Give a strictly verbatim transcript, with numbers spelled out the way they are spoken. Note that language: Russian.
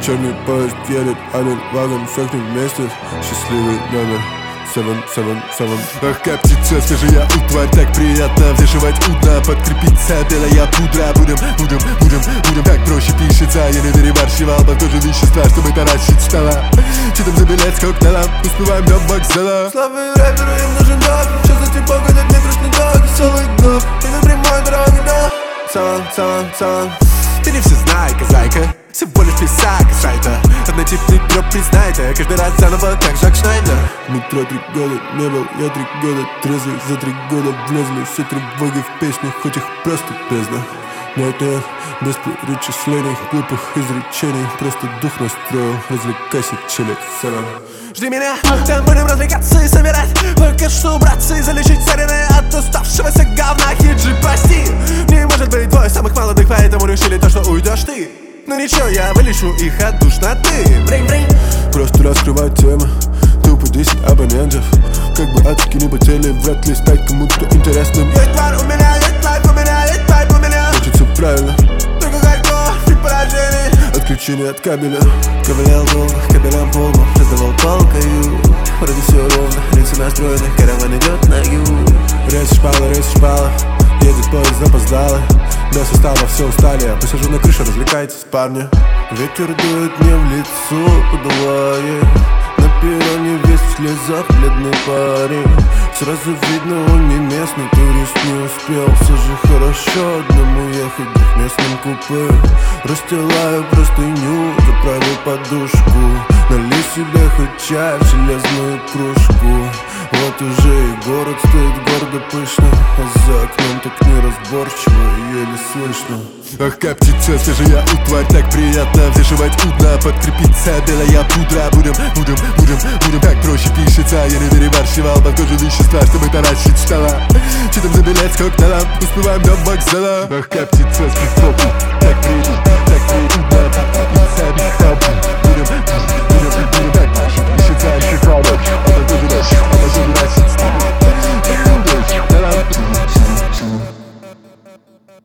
Черный поезд едет, один вагон, всех не вместе. Счастливый номер семь семь семь. Ах, как птица, свежая утварь, так приятно взвешивать удно. Подкрепиться белая пудра. Будем, будем, будем, будем, как проще пишется. Я не перебарщивал, под тоже вещества, чтобы таращить стола. Че там за билет с коктейлем, успеваем до вокзала. Слабые рэперы, им нужен дог. Сейчас за типа, когда мне грустный дог. Целый гнов, и на прямой дороге, да. Салам, салам, салам. Ты не все знайка, зайка, всего лишь писака сайта. Однотипный дроп, признай-то, каждый раз заново, как Жак Шнайдер. Метро три года не был, я три года трезвый. За три года влезли все тревоги в песню, хоть их просто бездна. Нет, нет, без перечислений, глупых изречений. Просто дух настроил, развлекайся, чили, салам. Жди меня, там будем развлекаться и собирать только что убраться и залечить царины от уставшегося говна. Хиджи, прости, не может быть двое самых молодых, поэтому решили то, что уйдешь ты. Ну ничего, я вылечу их от душноты. Бринь-бринь. Просто раскрывать темы, тупо десять абонентов. Как бы адски не хотели, вряд ли стать кому-то интересным. Есть тварь у меня, есть лайф у меня, есть пайп у меня. Значит все правильно, только хардкор, фиг поражений. отключение от кабеля. Ковылял долго, кабелям полбом, раздавал палкою. Вроде все ровно, лица настроены, караван идет на юг. Рейс шпала, рейс шпала, едет поезд запоздало. До состава все устали, я посижу на крыше, развлекайтесь, парни. Ветер дует мне в лицо, подувая. На перроне весь в слезах, бледный парень. Сразу видно, он не местный турист, не успел. Все же хорошо одному ехать в двухместном купе. Расстилаю простыню, заправил подушку. Налей себе хоть чай в железную кружку. Вот уже и город стоит гордо пышно, а за окном так неразборчиво и еле слышно. Ах, как птица, свежая утварь, так приятно взвешивать удно. Подкрепиться белая пудра. Будем, будем, будем, будем, как проще пишется. Я не перебарщивал, под кожу вещества, чтобы таращить стола. Че там за билет с коктейлем, успеваем до вокзала. Ах, как птица с хип-хопом, так приятно, так приятно. Подкрепиться без табу.